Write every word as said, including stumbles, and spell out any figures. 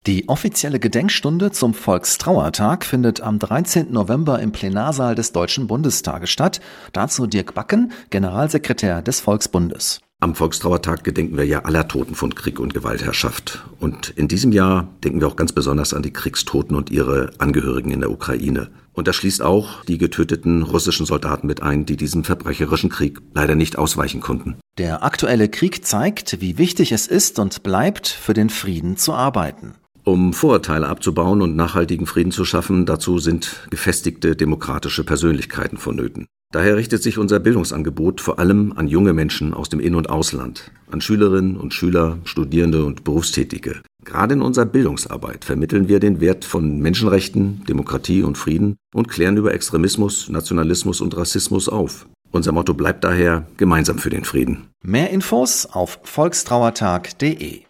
Die offizielle Gedenkstunde zum Volkstrauertag findet am dreizehnten November im Plenarsaal des Deutschen Bundestages statt. Dazu Dirk Backen, Generalsekretär des Volksbundes. Am Volkstrauertag gedenken wir ja aller Toten von Krieg und Gewaltherrschaft. Und in diesem Jahr denken wir auch ganz besonders an die Kriegstoten und ihre Angehörigen in der Ukraine. Und das schließt auch die getöteten russischen Soldaten mit ein, die diesem verbrecherischen Krieg leider nicht ausweichen konnten. Der aktuelle Krieg zeigt, wie wichtig es ist und bleibt, für den Frieden zu arbeiten. Um Vorurteile abzubauen und nachhaltigen Frieden zu schaffen, dazu sind gefestigte demokratische Persönlichkeiten vonnöten. Daher richtet sich unser Bildungsangebot vor allem an junge Menschen aus dem In- und Ausland, an Schülerinnen und Schüler, Studierende und Berufstätige. Gerade in unserer Bildungsarbeit vermitteln wir den Wert von Menschenrechten, Demokratie und Frieden und klären über Extremismus, Nationalismus und Rassismus auf. Unser Motto bleibt daher: gemeinsam für den Frieden. Mehr Infos auf volkstrauertag punkt de.